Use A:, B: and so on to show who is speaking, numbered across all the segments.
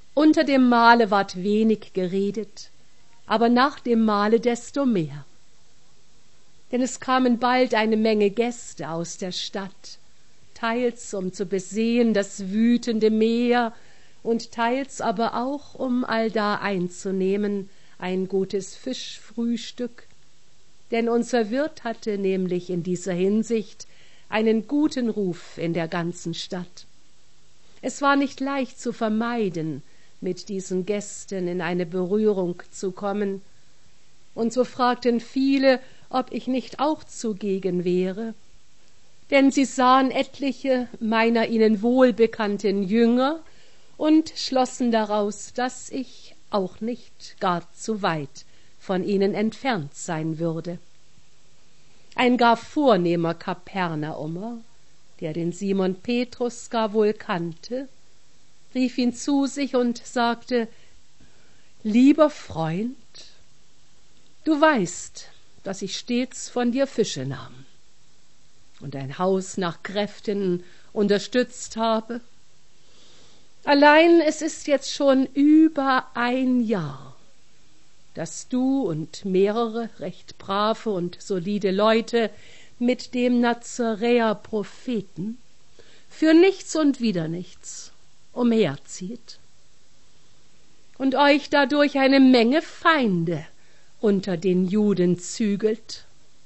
A: Unter dem Mahle ward wenig geredet, aber nach dem Mahle desto mehr. Denn es kamen bald eine Menge Gäste aus der Stadt, teils um zu besehen das wütende Meer und teils aber auch um allda einzunehmen ein gutes Fischfrühstück, denn unser Wirt hatte nämlich in dieser Hinsicht einen guten Ruf in der ganzen Stadt. Es war nicht leicht zu vermeiden, mit diesen Gästen in eine Berührung zu kommen, und so fragten viele, ob ich nicht auch zugegen wäre, denn sie sahen etliche meiner ihnen wohlbekannten Jünger und schlossen daraus, dass ich auch nicht gar zu weit von ihnen entfernt sein würde. Ein gar vornehmer Kapernaumer, der den Simon Petrus gar wohl kannte, rief ihn zu sich und sagte: »Lieber Freund, du weißt, dass ich stets von dir Fische nahm und dein Haus nach Kräften unterstützt habe. Allein es ist jetzt schon über ein Jahr, dass du und mehrere recht brave und solide Leute mit dem Nazaräer Propheten für nichts und wieder nichts umherzieht und euch dadurch eine Menge Feinde unter den Juden zügelt.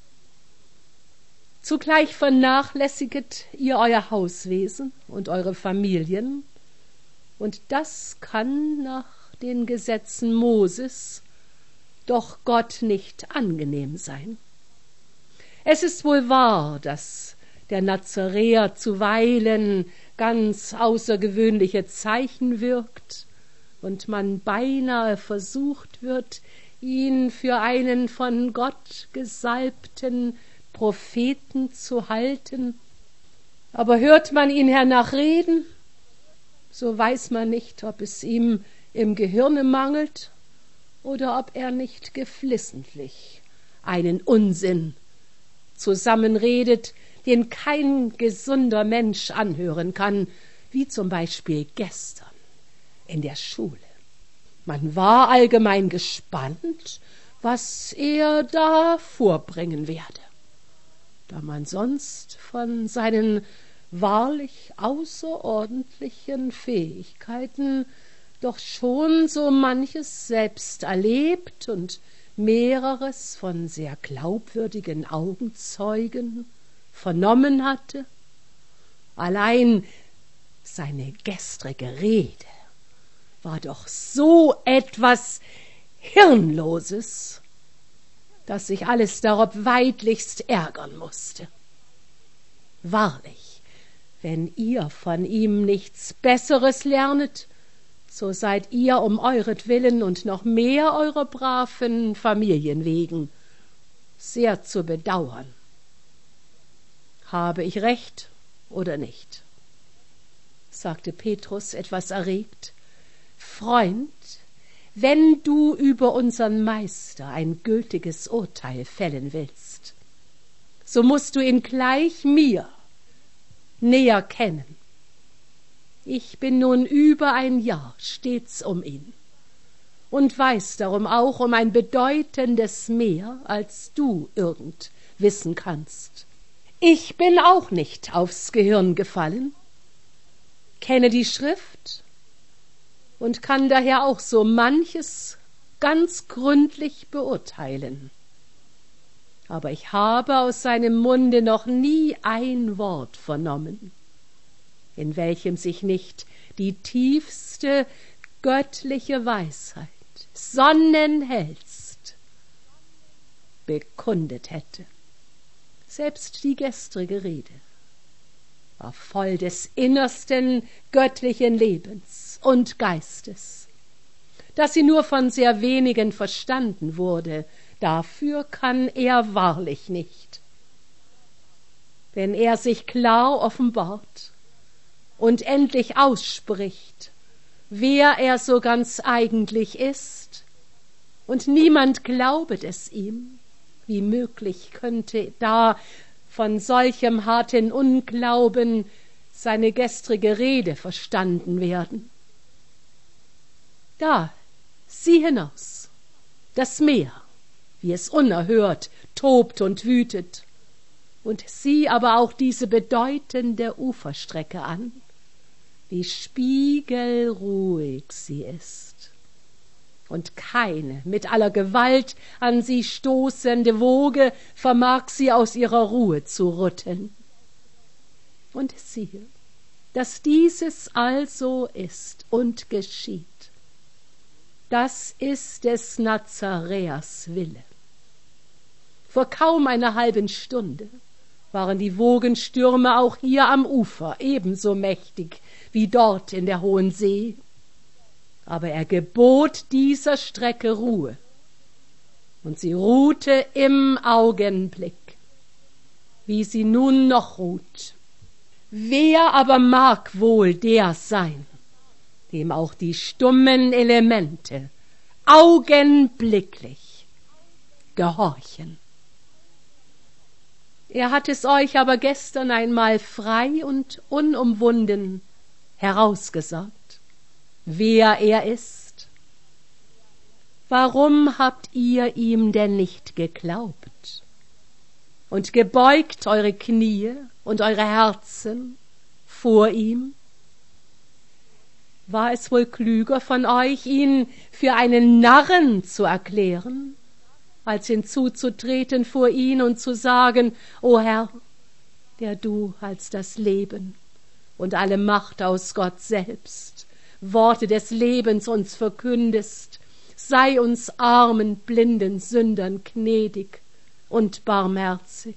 A: Zugleich vernachlässiget ihr euer Hauswesen und eure Familien, und das kann nach den Gesetzen Moses doch Gott nicht angenehm sein. Es ist wohl wahr, dass der Nazaräer zuweilen ganz außergewöhnliche Zeichen wirkt und man beinahe versucht wird, ihn für einen von Gott gesalbten Propheten zu halten. Aber hört man ihn hernach reden, so weiß man nicht, ob es ihm im Gehirne mangelt oder ob er nicht geflissentlich einen Unsinn zusammenredet, den kein gesunder Mensch anhören kann, wie zum Beispiel gestern in der Schule. Man war allgemein gespannt, was er da vorbringen werde, da man sonst von seinen wahrlich außerordentlichen Fähigkeiten doch schon so manches selbst erlebt und mehreres von sehr glaubwürdigen Augenzeugen vernommen hatte. Allein seine gestrige Rede war doch so etwas Hirnloses, dass sich alles darob weidlichst ärgern mußte. Wahrlich, wenn ihr von ihm nichts Besseres lernet, so seid ihr um euretwillen und noch mehr eurer braven Familien wegen sehr zu bedauern. Habe ich recht oder nicht?« sagte Petrus etwas erregt. »Freund, wenn du über unseren Meister ein gültiges Urteil fällen willst, so musst du ihn gleich mir näher kennen. Ich bin nun über ein Jahr stets um ihn und weiß darum auch um ein bedeutendes mehr, als du irgend wissen kannst. Ich bin auch nicht aufs Gehirn gefallen, kenne die Schrift und kann daher auch so manches ganz gründlich beurteilen. Aber ich habe aus seinem Munde noch nie ein Wort vernommen, in welchem sich nicht die tiefste göttliche Weisheit sonnenhellst bekundet hätte. Selbst die gestrige Rede war voll des innersten göttlichen Lebens und Geistes. Dass sie nur von sehr wenigen verstanden wurde, dafür kann er wahrlich nicht. Wenn er sich klar offenbart und endlich ausspricht, wer er so ganz eigentlich ist, und niemand glaubet es ihm, wie möglich könnte da von solchem harten Unglauben seine gestrige Rede verstanden werden? Da, sieh hinaus, das Meer, wie es unerhört tobt und wütet, und sieh aber auch diese bedeutende Uferstrecke an, wie spiegelruhig sie ist, und keine mit aller Gewalt an sie stoßende Woge vermag sie aus ihrer Ruhe zu rütteln. Und siehe, dass dieses also ist und geschieht, das ist des Nazaräers Wille. Vor kaum einer halben Stunde waren die Wogenstürme auch hier am Ufer ebenso mächtig wie dort in der hohen See. Aber er gebot dieser Strecke Ruhe, und sie ruhte im Augenblick, wie sie nun noch ruht. Wer aber mag wohl der sein, dem auch die stummen Elemente augenblicklich gehorchen? Er hat es euch aber gestern einmal frei und unumwunden herausgesagt, wer er ist. Warum habt ihr ihm denn nicht geglaubt und gebeugt eure Knie und eure Herzen vor ihm? War es wohl klüger von euch, ihn für einen Narren zu erklären, als hinzuzutreten vor ihn und zu sagen: O Herr, der du als das Leben und alle Macht aus Gott selbst Worte des Lebens uns verkündest, sei uns armen, blinden Sündern gnädig und barmherzig.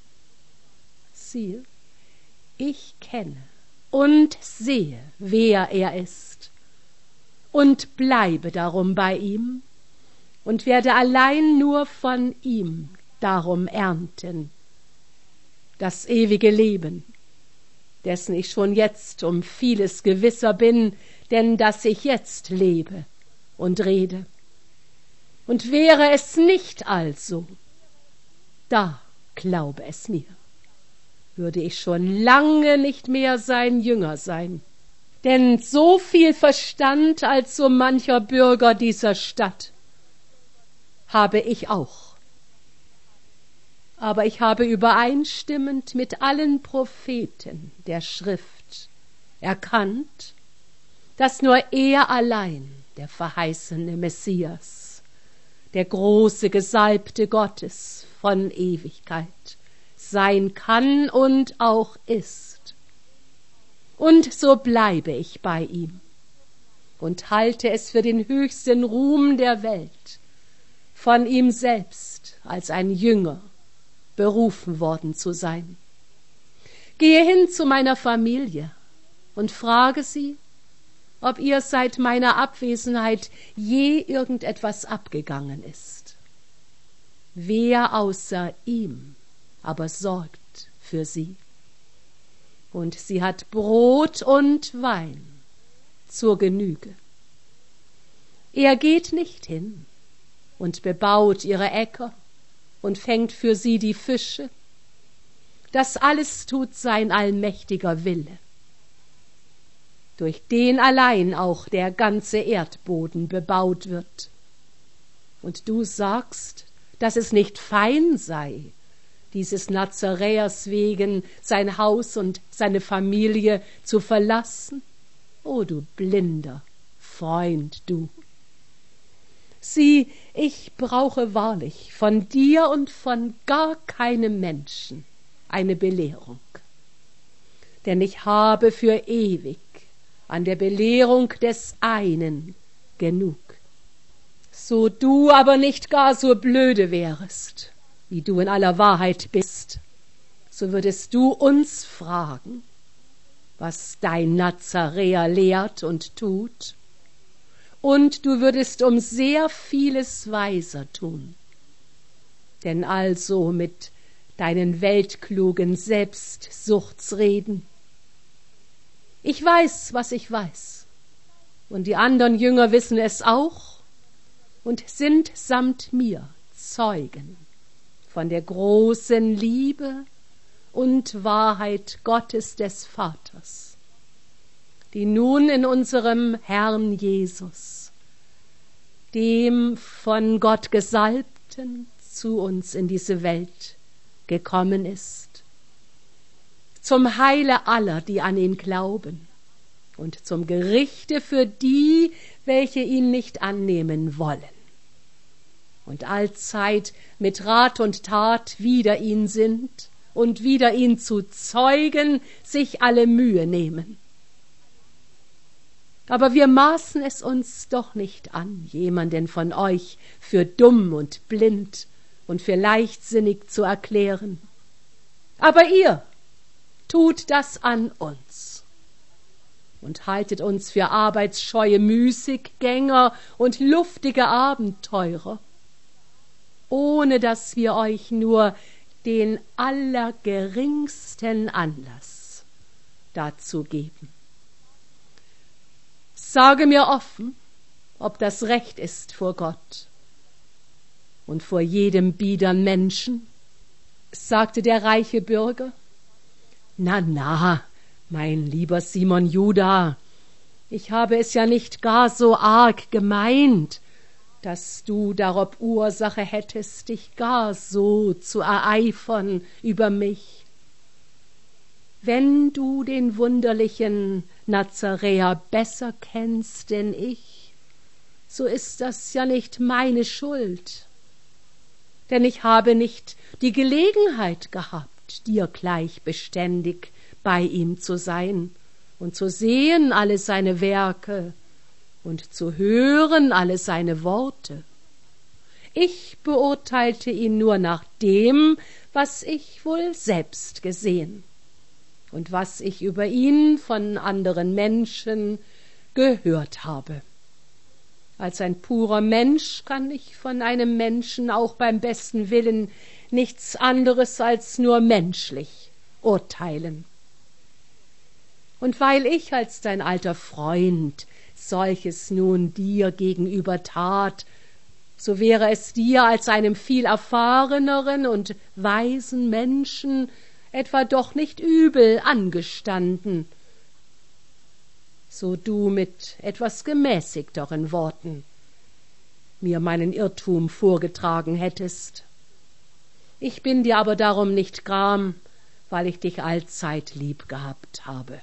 A: Siehe, ich kenne und sehe, wer er ist, und bleibe darum bei ihm und werde allein nur von ihm darum ernten, das ewige Leben, dessen ich schon jetzt um vieles gewisser bin, denn dass ich jetzt lebe und rede. Und wäre es nicht also, da glaube es mir, würde ich schon lange nicht mehr sein Jünger sein, denn so viel Verstand als so mancher Bürger dieser Stadt habe ich auch. Aber ich habe übereinstimmend mit allen Propheten der Schrift erkannt, dass nur er allein, der verheißene Messias, der große Gesalbte Gottes von Ewigkeit, sein kann und auch ist. Und so bleibe ich bei ihm und halte es für den höchsten Ruhm der Welt, von ihm selbst als ein Jünger berufen worden zu sein. Gehe hin zu meiner Familie und frage sie, ob ihr seit meiner Abwesenheit je irgendetwas abgegangen ist. Wer außer ihm aber sorgt für sie? Und sie hat Brot und Wein zur Genüge. Er geht nicht hin und bebaut ihre Äcker und fängt für sie die Fische. Das alles tut sein allmächtiger Wille, durch den allein auch der ganze Erdboden bebaut wird. Und du sagst, dass es nicht fein sei, dieses Nazaräers wegen sein Haus und seine Familie zu verlassen? O du blinder Freund, du! Sieh, ich brauche wahrlich von dir und von gar keinem Menschen eine Belehrung, denn ich habe für ewig an der Belehrung des einen genug. So du aber nicht gar so blöde wärest, wie du in aller Wahrheit bist, so würdest du uns fragen, was dein Nazaräer lehrt und tut, und du würdest um sehr vieles weiser tun. Denn also mit deinen weltklugen Selbstsuchtsreden: Ich weiß, was ich weiß, und die anderen Jünger wissen es auch und sind samt mir Zeugen von der großen Liebe und Wahrheit Gottes des Vaters, die nun in unserem Herrn Jesus dem von Gott Gesalbten, zu uns in diese Welt gekommen ist, zum Heile aller, die an ihn glauben, und zum Gerichte für die, welche ihn nicht annehmen wollen, und allzeit mit Rat und Tat wider ihn sind und wider ihn zu zeugen sich alle Mühe nehmen. Aber wir maßen es uns doch nicht an, jemanden von euch für dumm und blind und für leichtsinnig zu erklären. Aber ihr tut das an uns und haltet uns für arbeitsscheue Müßiggänger und luftige Abenteurer, ohne dass wir euch nur den allergeringsten Anlass dazu geben. Sage mir offen, ob das recht ist vor Gott und vor jedem biedern Menschen, sagte der reiche Bürger. Na, mein lieber Simon Juda, ich habe es ja nicht gar so arg gemeint, dass du darob Ursache hättest, dich gar so zu ereifern über mich. Wenn du den wunderlichen Nazaräer besser kennst denn ich, so ist das ja nicht meine Schuld, denn ich habe nicht die Gelegenheit gehabt, dir gleich beständig bei ihm zu sein und zu sehen alle seine Werke und zu hören alle seine Worte. Ich beurteilte ihn nur nach dem, was ich wohl selbst gesehen und was ich über ihn von anderen Menschen gehört habe. Als ein purer Mensch kann ich von einem Menschen auch beim besten Willen nichts anderes als nur menschlich urteilen. Und weil ich als dein alter Freund solches nun dir gegenüber tat, so wäre es dir als einem viel erfahreneren und weisen Menschen etwa doch nicht übel angestanden, so du mit etwas gemäßigteren Worten mir meinen Irrtum vorgetragen hättest. Ich bin dir aber darum nicht gram, weil ich dich allzeit lieb gehabt habe.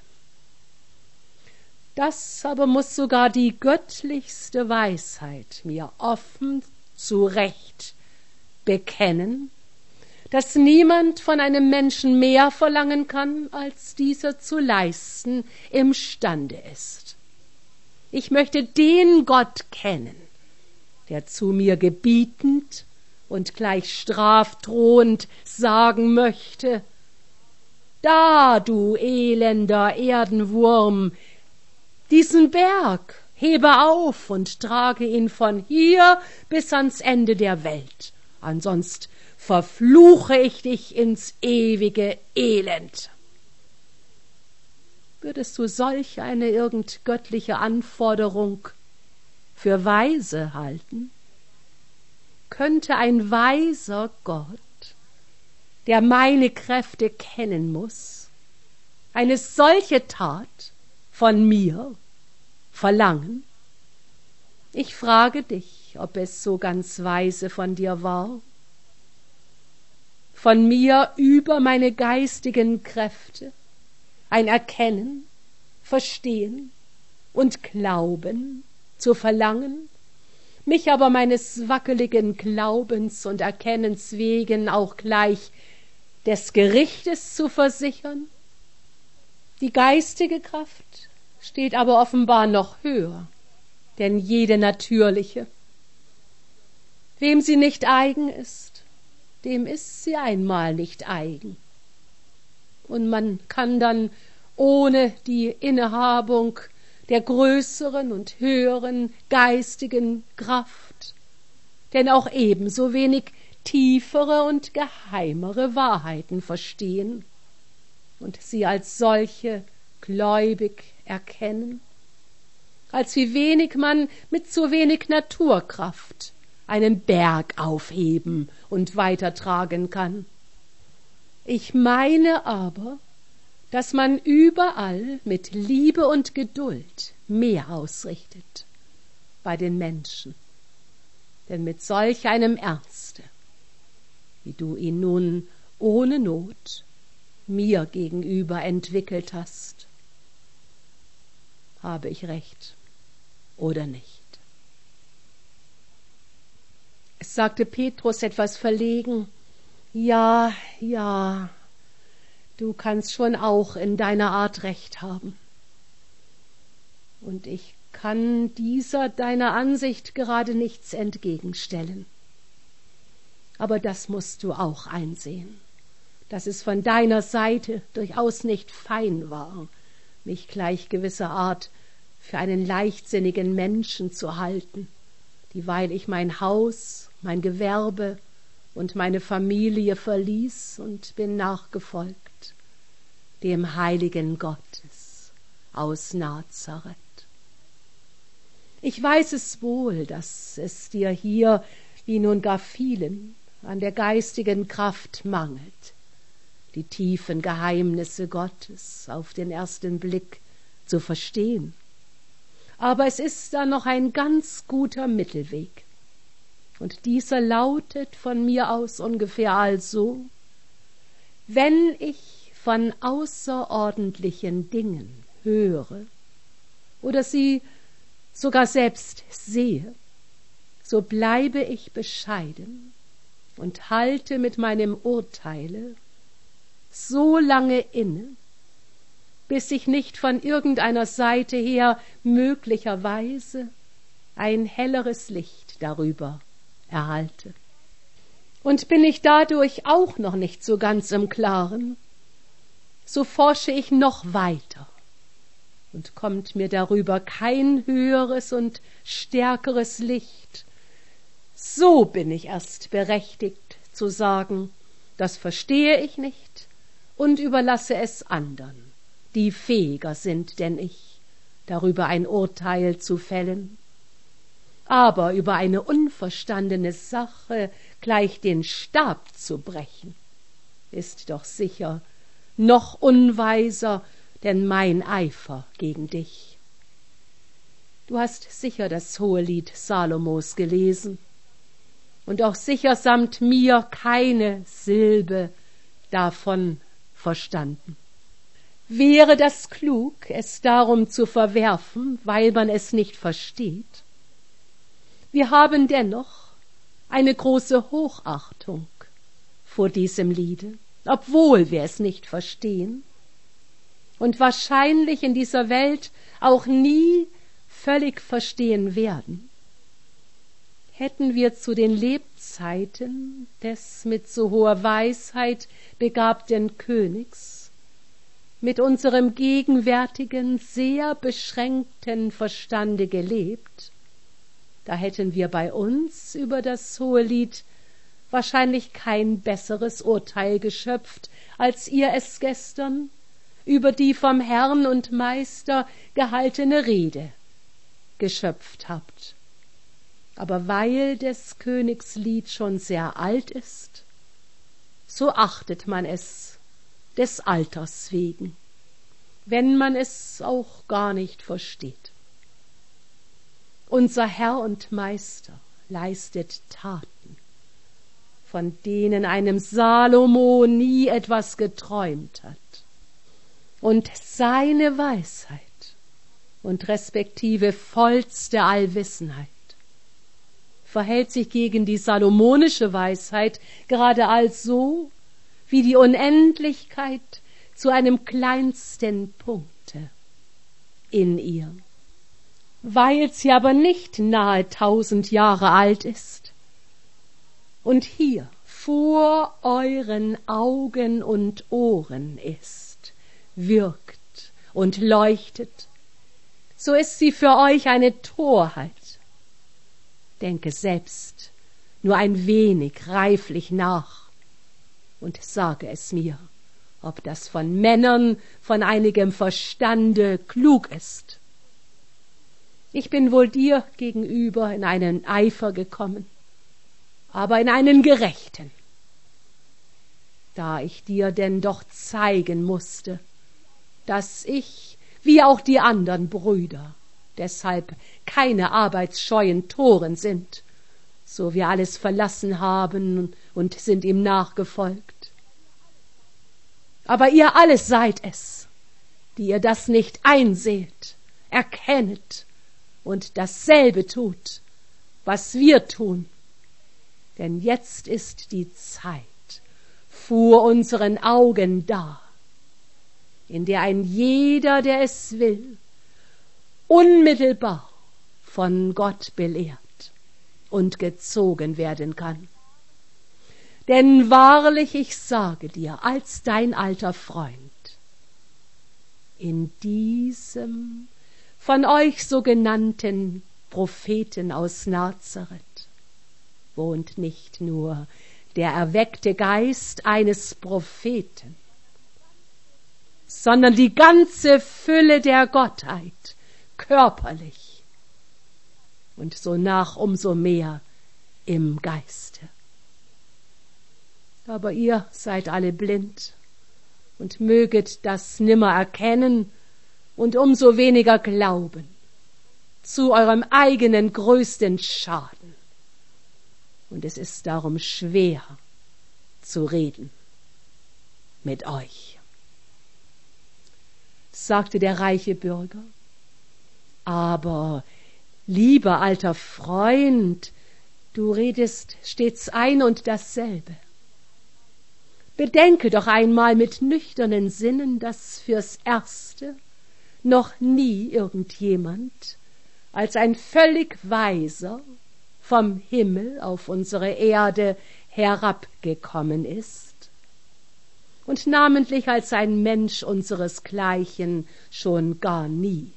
A: Das aber muß sogar die göttlichste Weisheit mir offen zu Recht bekennen, dass niemand von einem Menschen mehr verlangen kann, als dieser zu leisten imstande ist. Ich möchte den Gott kennen, der zu mir gebietend und gleich strafdrohend sagen möchte: Da, du elender Erdenwurm, diesen Berg hebe auf und trage ihn von hier bis ans Ende der Welt, ansonst verfluche ich dich ins ewige Elend. Würdest du solch eine irgend göttliche Anforderung für weise halten? Könnte ein weiser Gott, der meine Kräfte kennen muß, eine solche Tat von mir verlangen? Ich frage dich, ob es so ganz weise von dir war, von mir über meine geistigen Kräfte ein Erkennen, Verstehen und Glauben zu verlangen, mich aber meines wackeligen Glaubens und Erkennens wegen auch gleich des Gerichtes zu versichern? Die geistige Kraft steht aber offenbar noch höher denn jede natürliche. Wem sie nicht eigen ist, dem ist sie einmal nicht eigen. Und man kann dann ohne die Innehabung der größeren und höheren geistigen Kraft denn auch ebenso wenig tiefere und geheimere Wahrheiten verstehen und sie als solche gläubig erkennen, als wie wenig man mit so wenig Naturkraft einen Berg aufheben und weitertragen kann. Ich meine aber, dass man überall mit Liebe und Geduld mehr ausrichtet bei den Menschen denn mit solch einem Ernste, wie du ihn nun ohne Not mir gegenüber entwickelt hast, habe ich recht oder nicht? Es sagte Petrus etwas verlegen: Ja, du kannst schon auch in deiner Art recht haben. Und ich kann dieser deiner Ansicht gerade nichts entgegenstellen. Aber das musst du auch einsehen, dass es von deiner Seite durchaus nicht fein war, mich gleich gewisser Art für einen leichtsinnigen Menschen zu halten, dieweil ich mein Haus, mein Gewerbe und meine Familie verließ und bin nachgefolgt dem heiligen Gottes aus Nazareth. Ich weiß es wohl, dass es dir hier, wie nun gar vielen, an der geistigen Kraft mangelt, die tiefen Geheimnisse Gottes auf den ersten Blick zu verstehen. Aber es ist da noch ein ganz guter Mittelweg. Und dieser lautet von mir aus ungefähr also: Wenn ich von außerordentlichen Dingen höre oder sie sogar selbst sehe, so bleibe ich bescheiden und halte mit meinem Urteile so lange inne, bis ich nicht von irgendeiner Seite her möglicherweise ein helleres Licht darüber erhalte. Und bin ich dadurch auch noch nicht so ganz im Klaren, so forsche ich noch weiter, und kommt mir darüber kein höheres und stärkeres Licht, so bin ich erst berechtigt zu sagen, das verstehe ich nicht und überlasse es andern, die fähiger sind denn ich, darüber ein Urteil zu fällen. Aber über eine unverstandene Sache gleich den Stab zu brechen, ist doch sicher noch unweiser denn mein Eifer gegen dich. Du hast sicher das Hohelied Salomos gelesen und auch sicher samt mir keine Silbe davon verstanden. Wäre das klug, es darum zu verwerfen, weil man es nicht versteht? Wir haben dennoch eine große Hochachtung vor diesem Liede, obwohl wir es nicht verstehen und wahrscheinlich in dieser Welt auch nie völlig verstehen werden. Hätten wir zu den Lebzeiten des mit so hoher Weisheit begabten Königs mit unserem gegenwärtigen, sehr beschränkten Verstande gelebt, da hätten wir bei uns über das Hohelied wahrscheinlich kein besseres Urteil geschöpft, als ihr es gestern über die vom Herrn und Meister gehaltene Rede geschöpft habt. Aber weil des Königs Lied schon sehr alt ist, so achtet man es des Alters wegen, wenn man es auch gar nicht versteht. Unser Herr und Meister leistet Taten, von denen einem Salomo nie etwas geträumt hat. Und seine Weisheit und respektive vollste Allwissenheit verhält sich gegen die salomonische Weisheit gerade also, wie die Unendlichkeit zu einem kleinsten Punkte in ihr. Weil sie aber nicht nahe 1000 Jahre alt ist und hier vor euren Augen und Ohren ist, wirkt und leuchtet, so ist sie für euch eine Torheit. Denke selbst nur ein wenig reiflich nach und sage es mir, ob das von Männern von einigem Verstande klug ist. Ich bin wohl dir gegenüber in einen Eifer gekommen, aber in einen gerechten, da ich dir denn doch zeigen musste, dass ich, wie auch die andern Brüder, deshalb keine arbeitsscheuen Toren sind, so wir alles verlassen haben und sind ihm nachgefolgt. Aber ihr alle seid es, die ihr das nicht einseht, erkennet und dasselbe tut, was wir tun. Denn jetzt ist die Zeit vor unseren Augen da, in der ein jeder, der es will, unmittelbar von Gott belehrt und gezogen werden kann. Denn wahrlich, ich sage dir, als dein alter Freund, in diesem von euch sogenannten Propheten aus Nazareth wohnt nicht nur der erweckte Geist eines Propheten, sondern die ganze Fülle der Gottheit, körperlich und sonach umso mehr im Geiste. Aber ihr seid alle blind und möget das nimmer erkennen und umso weniger glauben, zu eurem eigenen größten Schaden. Und es ist darum schwer zu reden mit euch, sagte der reiche Bürger. Aber, lieber alter Freund, du redest stets ein und dasselbe. Bedenke doch einmal mit nüchternen Sinnen, dass fürs Erste noch nie irgendjemand als ein völlig Weiser vom Himmel auf unsere Erde herabgekommen ist und namentlich als ein Mensch unseresgleichen schon gar nie.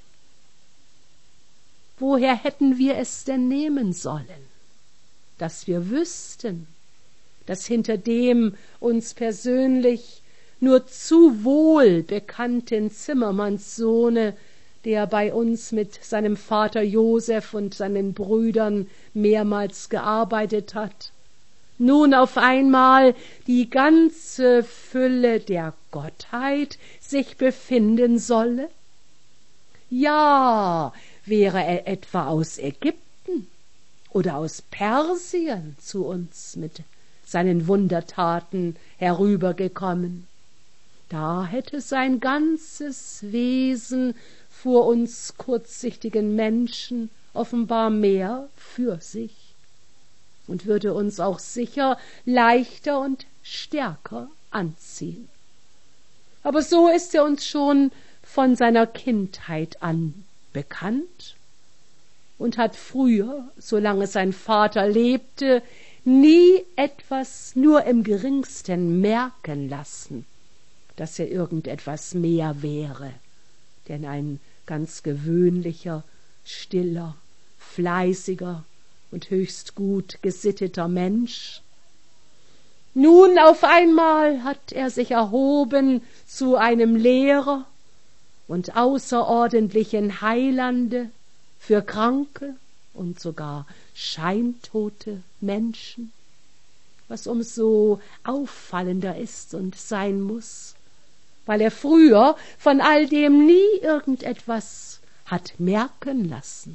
A: Woher hätten wir es denn nehmen sollen, dass wir wüssten, dass hinter dem uns persönlich nur zu wohl bekannten Zimmermannssohne, der bei uns mit seinem Vater Josef und seinen Brüdern mehrmals gearbeitet hat, nun auf einmal die ganze Fülle der Gottheit sich befinden solle? Ja, wäre er etwa aus Ägypten oder aus Persien zu uns mit seinen Wundertaten herübergekommen, da hätte sein ganzes Wesen vor uns kurzsichtigen Menschen offenbar mehr für sich und würde uns auch sicher leichter und stärker anziehen. Aber so ist er uns schon von seiner Kindheit an bekannt und hat früher, solange sein Vater lebte, nie etwas nur im geringsten merken lassen, dass er irgendetwas mehr wäre, denn ein ganz gewöhnlicher, stiller, fleißiger und höchst gut gesitteter Mensch. Nun auf einmal hat er sich erhoben zu einem Lehrer und außerordentlichen Heilande für kranke und sogar scheintote Menschen, was umso auffallender ist und sein muß, weil er früher von all dem nie irgendetwas hat merken lassen.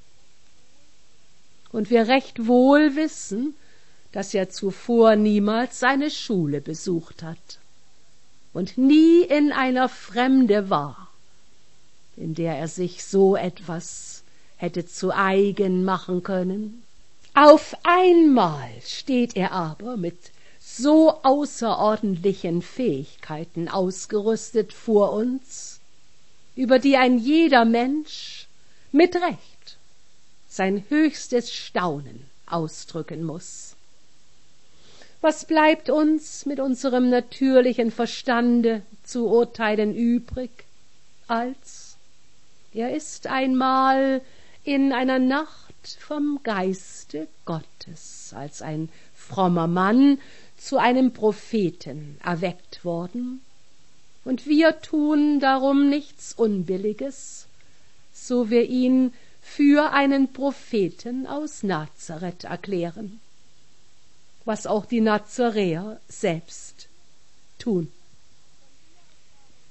A: Und wir recht wohl wissen, dass er zuvor niemals seine Schule besucht hat und nie in einer Fremde war, in der er sich so etwas hätte zu eigen machen können. Auf einmal steht er aber mit so außerordentlichen Fähigkeiten ausgerüstet vor uns, über die ein jeder Mensch mit Recht sein höchstes Staunen ausdrücken muß. Was bleibt uns mit unserem natürlichen Verstande zu urteilen übrig, als er ist einmal in einer Nacht vom Geiste Gottes als ein frommer Mann zu einem Propheten erweckt worden, und wir tun darum nichts Unbilliges, so wir ihn für einen Propheten aus Nazareth erklären, was auch die Nazaräer selbst tun.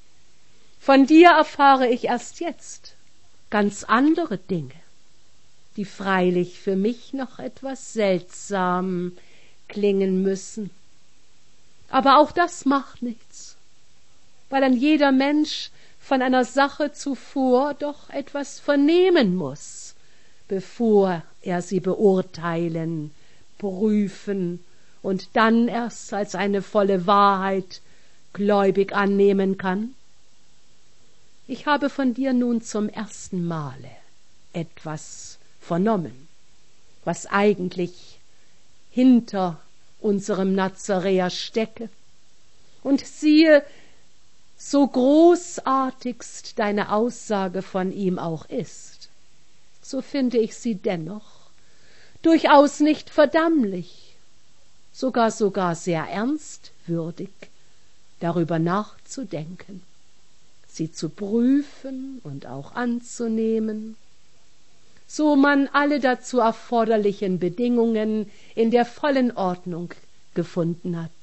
A: Von dir erfahre ich erst jetzt ganz andere Dinge, die freilich für mich noch etwas seltsam klingen müssen. Aber auch das macht nichts, weil ein jeder Mensch von einer Sache zuvor doch etwas vernehmen muß, bevor er sie beurteilen, prüfen und dann erst als eine volle Wahrheit gläubig annehmen kann. Ich habe von dir nun zum ersten Male etwas vernommen, was eigentlich hinter unserem Nazaräer stecke. Und siehe, so großartigst deine Aussage von ihm auch ist, so finde ich sie dennoch durchaus nicht verdammlich, sogar sehr ernstwürdig, darüber nachzudenken, sie zu prüfen und auch anzunehmen, so man alle dazu erforderlichen Bedingungen in der vollen Ordnung gefunden hat.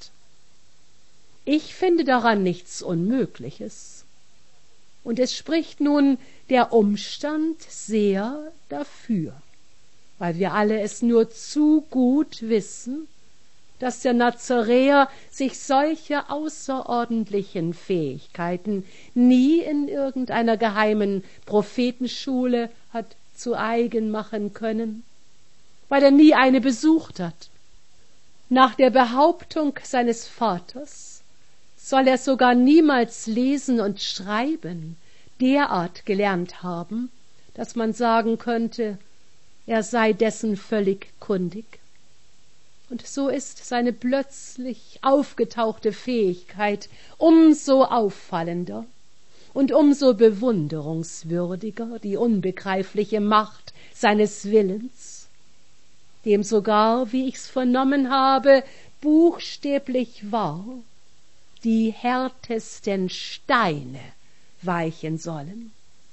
A: Ich finde daran nichts Unmögliches, und es spricht nun der Umstand sehr dafür, weil wir alle es nur zu gut wissen, dass der Nazaräer sich solche außerordentlichen Fähigkeiten nie in irgendeiner geheimen Prophetenschule hat zu eigen machen können, weil er nie eine besucht hat. Nach der Behauptung seines Vaters soll er sogar niemals lesen und schreiben derart gelernt haben, dass man sagen könnte, er sei dessen völlig kundig. Und so ist seine plötzlich aufgetauchte Fähigkeit umso auffallender und umso bewunderungswürdiger die unbegreifliche Macht seines Willens, dem sogar, wie ich's vernommen habe, buchstäblich wahr die härtesten Steine weichen sollen.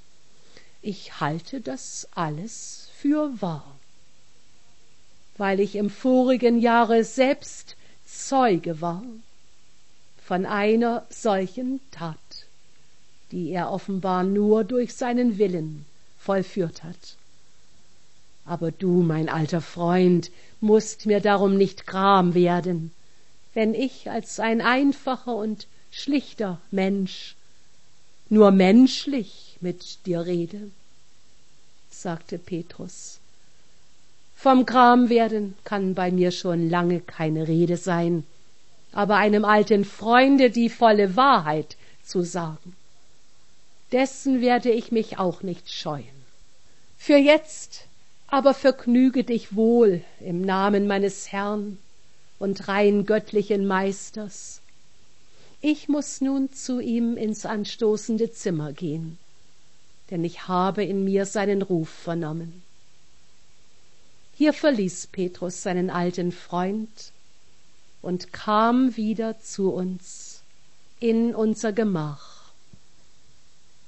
A: Ich halte das alles für wahr, weil ich im vorigen Jahre selbst Zeuge war von einer solchen Tat, die er offenbar nur durch seinen Willen vollführt hat. Aber du, mein alter Freund, mußt mir darum nicht gram werden, wenn ich als ein einfacher und schlichter Mensch nur menschlich mit dir rede, sagte Petrus. Vom Gramwerden kann bei mir schon lange keine Rede sein, aber einem alten Freunde die volle Wahrheit zu sagen, dessen werde ich mich auch nicht scheuen. Für jetzt aber vergnüge dich wohl im Namen meines Herrn und rein göttlichen Meisters. Ich muß nun zu ihm ins anstoßende Zimmer gehen, denn ich habe in mir seinen Ruf vernommen. Hier verließ Petrus seinen alten Freund und kam wieder zu uns in unser Gemach.